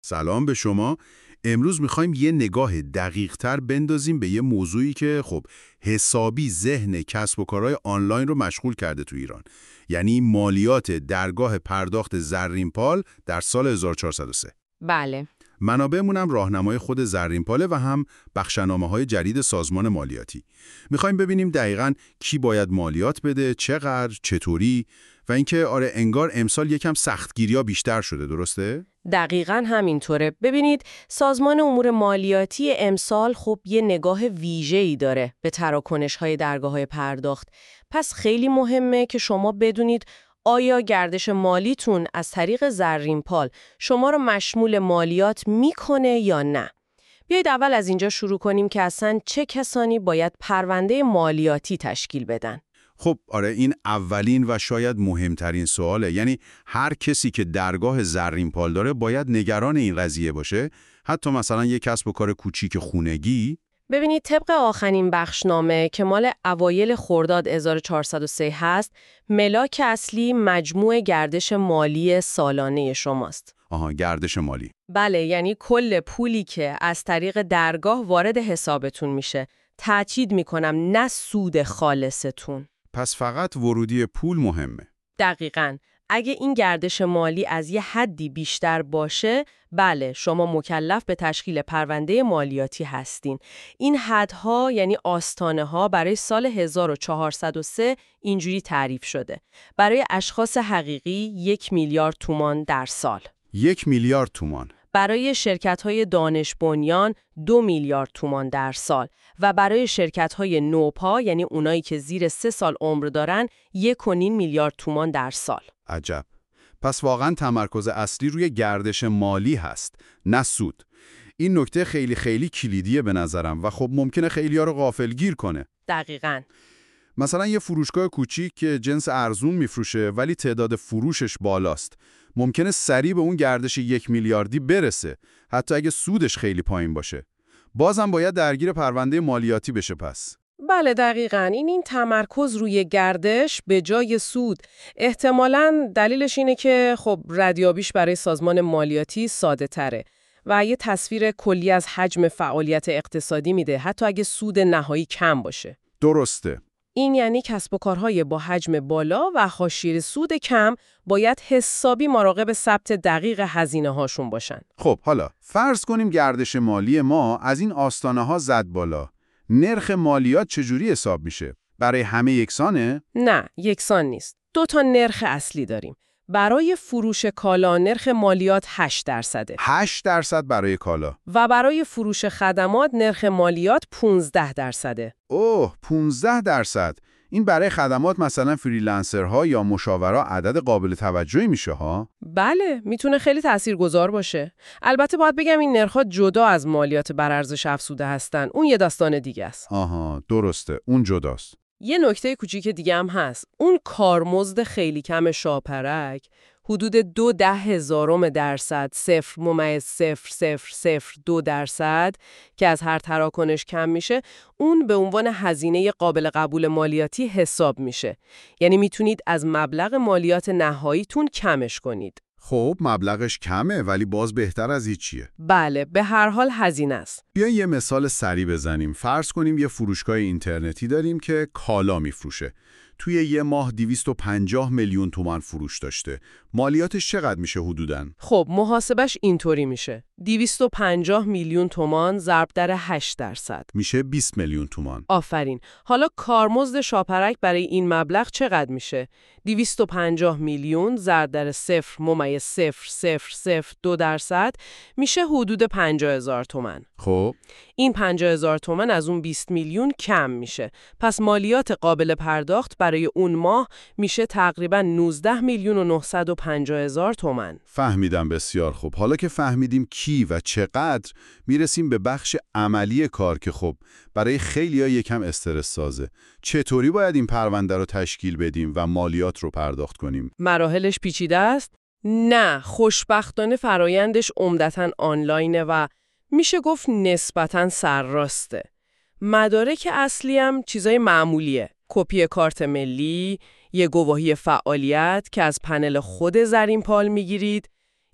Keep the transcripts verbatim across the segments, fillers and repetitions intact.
سلام به شما. امروز میخوایم یه نگاه دقیق تر بندازیم به یه موضوعی که خب حسابی ذهن کسب و کارهای آنلاین رو مشغول کرده تو ایران. یعنی مالیات درگاه پرداخت زرینپال در سال هزار و چهارصد و سه. بله. منابعمون هم راهنمای خود زرینپاله و هم بخشنامه‌های جدید سازمان مالیاتی. میخوایم ببینیم دقیقاً کی باید مالیات بده، چقدر، چطوری و اینکه آره انگار امسال یکم سختگیری‌ها بیشتر شده، درسته؟ دقیقاً همینطوره. ببینید سازمان امور مالیاتی امسال خب یه نگاه ویژه‌ای داره به تراکنش‌های درگاه‌های پرداخت. پس خیلی مهمه که شما بدونید آیا گردش مالیتون از طریق زرینپال شما رو مشمول مالیات میکنه یا نه؟ بیایید اول از اینجا شروع کنیم که اصلاً چه کسانی باید پرونده مالیاتی تشکیل بدن. خب آره این اولین و شاید مهمترین سواله. یعنی هر کسی که درگاه زرینپال داره باید نگران این قضیه باشه، حتی مثلا یک کسب و کار کوچیک خونگی. ببینید طبق آخرین بخشنامه که مال اوایل خرداد هزار و چهارصد و سه هست، ملاک اصلی مجموع گردش مالی سالانه شماست. آها، گردش مالی. بله، یعنی کل پولی که از طریق درگاه وارد حسابتون میشه. تأکید میکنم نه سود خالصتون. پس فقط ورودی پول مهمه. دقیقاً. اگه این گردش مالی از یه حدی بیشتر باشه، بله شما مکلف به تشکیل پرونده مالیاتی هستین. این حدها یعنی آستانه ها برای سال هزار و چهارصد و سه اینجوری تعریف شده. برای اشخاص حقیقی یک میلیارد تومان در سال. یک میلیارد تومان. برای شرکت‌های دانش بنیان دو میلیارد تومان در سال و برای شرکت‌های نوپا یعنی اونایی که زیر سه سال عمر دارن یک و نیم میلیارد تومان در سال. عجب. پس واقعا تمرکز اصلی روی گردش مالی هست، نه سود. این نکته خیلی خیلی کلیدیه به نظرم و خب ممکنه خیلی‌ها رو غافلگیر کنه. دقیقاً. مثلا یه فروشگاه کوچیک که جنس ارزون میفروشه ولی تعداد فروشش بالاست، ممکنه سریع به اون گردش یک میلیاردی برسه، حتی اگه سودش خیلی پایین باشه. بازم باید درگیر پرونده مالیاتی بشه پس. بله دقیقاً. این این تمرکز روی گردش به جای سود احتمالاً دلیلش اینه که خب ردیابیش برای سازمان مالیاتی ساده تره و یه تصویر کلی از حجم فعالیت اقتصادی میده، حتی اگه سود نهایی کم باشه. درسته. این یعنی کسب و کارهای با حجم بالا و حاشیه سود کم باید حسابی مراقب ثبت دقیق هزینه هاشون باشن. خب حالا فرض کنیم گردش مالی ما از این آستانه ها زد بالا. نرخ مالیات چجوری حساب میشه؟ برای همه یکسانه؟ نه، یکسان نیست. دو تا نرخ اصلی داریم. برای فروش کالا نرخ مالیات هشت درصده. هشت درصد برای کالا. و برای فروش خدمات نرخ مالیات پانزده درصده. اوه، پانزده درصد. این برای خدمات مثلا فریلنسرها یا مشاورا عدد قابل توجهی میشه ها؟ بله، میتونه خیلی تاثیرگذار باشه. البته باید بگم این نرخ‌ها جدا از مالیات بر ارزش افزوده هستن. اون یه داستان دیگه است. آها، درسته. اون جداست. یه نکته کوچیک دیگه هم هست. اون کارمزد خیلی کم شاپرک حدود دو ده هزارم درصد، صفر ممیز صفر صفر صفر دو درصد که از هر تراکنش کم میشه، اون به عنوان هزینه قابل قبول مالیاتی حساب میشه. یعنی میتونید از مبلغ مالیات نهاییتون کمش کنید. خب مبلغش کمه ولی باز بهتر از هیچیه. بله، به هر حال هزینه است. بیاین یه مثال سریع بزنیم. فرض کنیم یه فروشگاه اینترنتی داریم که کالا میفروشه. توی یه ماه دویست و پنجاه میلیون تومان فروش داشته. مالیاتش چقدر میشه حدوداً؟ خب محاسبش اینطوری میشه. دویست و پنجاه میلیون تومان ضرب در هشت درصد. میشه بیست میلیون تومان. آفرین. حالا کارمزد شاپرک برای این مبلغ چقدر میشه؟ دویست و پنجاه میلیون ضرب در صفر ممیز صفر صفر صفر دو درصد میشه حدود پنجاه هزار تومان. خب این پنجاه هزار تومان از اون بیست میلیون کم میشه. پس مالیات قابل پرداخت برای اون ماه میشه تقریباً نوزده میلیون و نهصد و پنجاه هزار تومان. فهمیدم. بسیار خوب. حالا که فهمیدیم کی و چقدر، میرسیم به بخش عملی کار که خب برای خیلی‌ها یکم استرس سازه. چطوری باید این پرونده رو تشکیل بدیم و مالیات رو پرداخت کنیم؟ مراحلش پیچیده است؟ نه، خوشبختانه فرایندش عمدتاً آنلاینه و میشه گفت نسبتاً سرراسته. مدارک اصلی هم چیزای معمولیه. کپی کارت ملی، یه گواهی فعالیت که از پنل خود زرینپال میگیرید،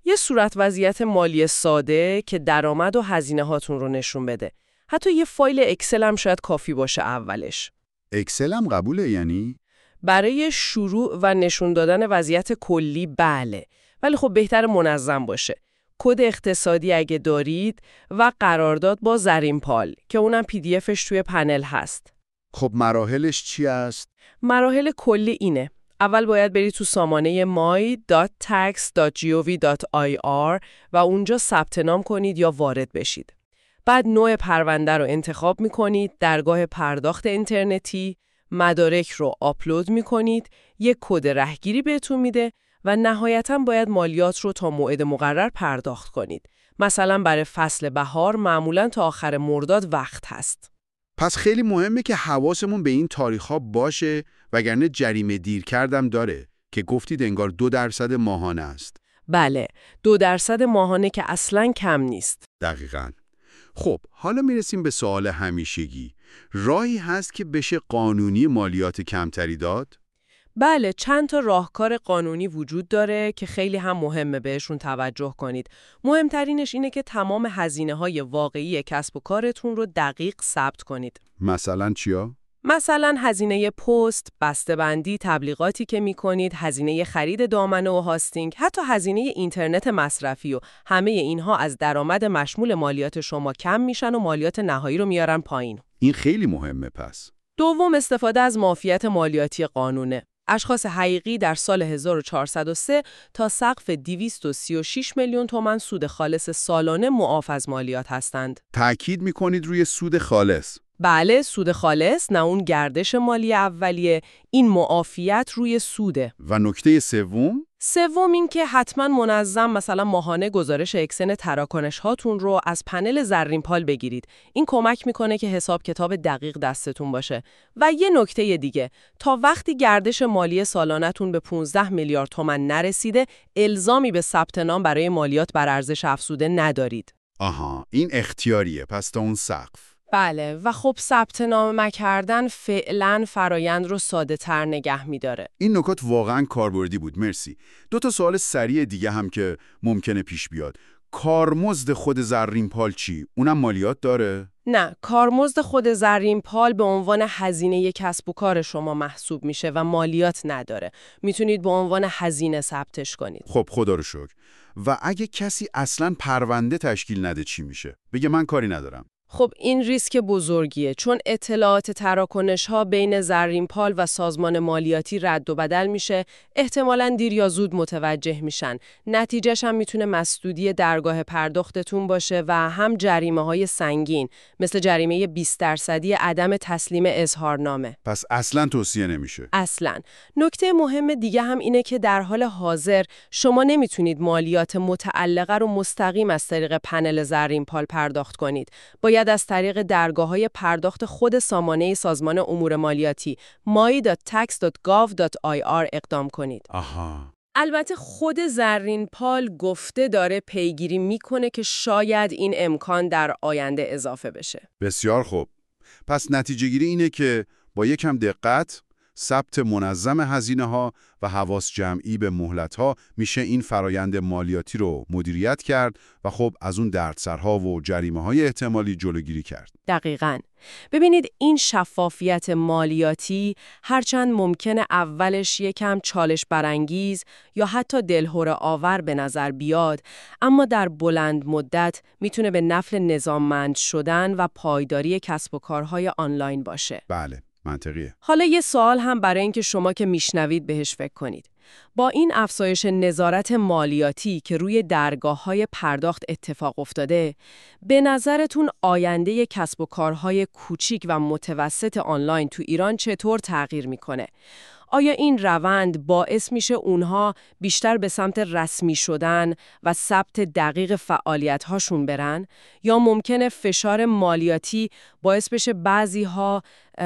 یه صورت وضعیت مالی ساده که درآمد و هزینه هاتون رو نشون بده. حتی یه فایل اکسل هم شاید کافی باشه اولش. اکسل هم قبوله یعنی؟ برای شروع و نشون دادن وضعیت کلی بله، ولی خب بهتر منظم باشه. کد اقتصادی اگه دارید و قرارداد با زرین پال که اونم پی دی افش توی پنل هست. خب مراحلش چی است؟ مراحل کلی اینه. اول باید برید تو سامانه مای دات تکس دات جیووی دات آی آر و اونجا ثبت نام کنید یا وارد بشید. بعد نوع پرونده رو انتخاب می‌کنید، درگاه پرداخت اینترنتی، مدارک رو آپلود می‌کنید، یک کد رهگیری بهتون میده و نهایتاً باید مالیات رو تا موعد مقرر پرداخت کنید. مثلا برای فصل بهار معمولاً تا آخر مرداد وقت هست. پس خیلی مهمه که حواسمون به این تاریخ‌ها باشه، وگرنه جریمه دیر کردم داره که گفتید انگار دو درصد ماهانه است. بله، دو درصد ماهانه که اصلاً کم نیست. دقیقاً. خب حالا میرسیم به سوال همیشگی. راهی هست که بشه قانونی مالیات کمتری داد؟ بله، چند تا راهکار قانونی وجود داره که خیلی هم مهمه بهشون توجه کنید. مهمترینش اینه که تمام هزینه‌های واقعی کسب و کارتون رو دقیق ثبت کنید. مثلا چیا؟ مثلا هزینه پست، بسته‌بندی، تبلیغاتی که می‌کنید، هزینه خرید دامنه و هاستینگ، حتی هزینه اینترنت مصرفی و همه اینها از درآمد مشمول مالیات شما کم میشن و مالیات نهایی رو میارن پایین. این خیلی مهمه پس. دوم، استفاده از معافیت مالیاتی قانونه. اشخاص حقیقی در سال هزار و چهارصد و سه تا سقف دویست و سی و شش میلیون تومان سود خالص سالانه معاف از مالیات هستند. تأکید می‌کنید روی سود خالص. بله، سود خالص، نه اون گردش مالی اولیه. این معافیت روی سوده. و نکته سوم؟ سوم این که حتما منظم مثلا ماهانه گزارش اکسن تراکنش هاتون رو از پنل زرین پال بگیرید. این کمک میکنه که حساب کتاب دقیق دستتون باشه. و یه نکته دیگه، تا وقتی گردش مالی سالانتون به پانزده میلیارد تومان نرسیده، الزامی به ثبت نام برای مالیات بر ارزش افزوده ندارید. آها، این اختیاریه، پس تا اون سقف. بله، و خب ثبت نام نکردن فعلا فرایند رو ساده تر نگه می‌داره. این نکات واقعاً کاربردی بود، مرسی. دو تا سوال سریع دیگه هم که ممکنه پیش بیاد. کارمزد خود زرین پال چی؟ اونم مالیات داره؟ نه، کارمزد خود زرین پال به عنوان هزینه کسب و کار شما محسوب میشه و مالیات نداره. میتونید به عنوان هزینه ثبتش کنید. خب خدا رو شکر. و اگه کسی اصلاً پرونده تشکیل نده چی میشه؟ بگه من کاری ندارم. خب این ریسک بزرگیه، چون اطلاعات تراکنش‌ها بین زرین پال و سازمان مالیاتی رد و بدل میشه، احتمالاً دیر یا زود متوجه میشن. نتیجهش هم میتونه مسدودی درگاه پرداختتون باشه و هم جریمه‌های سنگین، مثل جریمه بیست درصدی عدم تسلیم اظهارنامه. پس اصلاً توصیه نمیشه. اصلاً. نکته مهم دیگه هم اینه که در حال حاضر شما نمیتونید مالیات متعلقه رو مستقیم از طریق پنل زرین پال پرداخت کنید. باید از طریق درگاه‌های پرداخت خود سامانه سازمان امور مالیاتی مای دات تکس دات گاو دات آی آر اقدام کنید. آها. البته خود زرین پال گفته داره پیگیری میکنه که شاید این امکان در آینده اضافه بشه. بسیار خوب. پس نتیجه گیری اینه که با یکم دقت، ثبت منظم هزینه‌ها و حواس جمعی به مهلت‌ها میشه این فرایند مالیاتی رو مدیریت کرد و خب از اون دردسرها و جریمه‌های احتمالی جلوگیری کرد. دقیقاً. ببینید این شفافیت مالیاتی هرچند ممکنه اولش یکم چالش برانگیز یا حتی دلهره آور به نظر بیاد، اما در بلند مدت میتونه به نفع نظاممند شدن و پایداری کسب و کارهای آنلاین باشه. بله. منطقیه. حالا یه سوال هم برای اینکه شما که میشنوید بهش فکر کنید. با این افزایش نظارت مالیاتی که روی درگاه‌های پرداخت اتفاق افتاده، به نظرتون آینده کسب و کارهای کوچیک و متوسط آنلاین تو ایران چطور تغییر میکنه؟ آیا این روند باعث میشه اونها بیشتر به سمت رسمی شدن و ثبت دقیق فعالیت‌هاشون برن؟ یا ممکنه فشار مالیاتی باعث بشه بعضی‌ها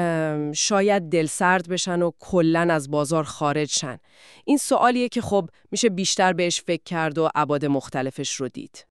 شاید دلسرد بشن و کلاً از بازار خارج شن؟ این سوالیه که خب میشه بیشتر بهش فکر کرد و ابعاد مختلفش رو دید.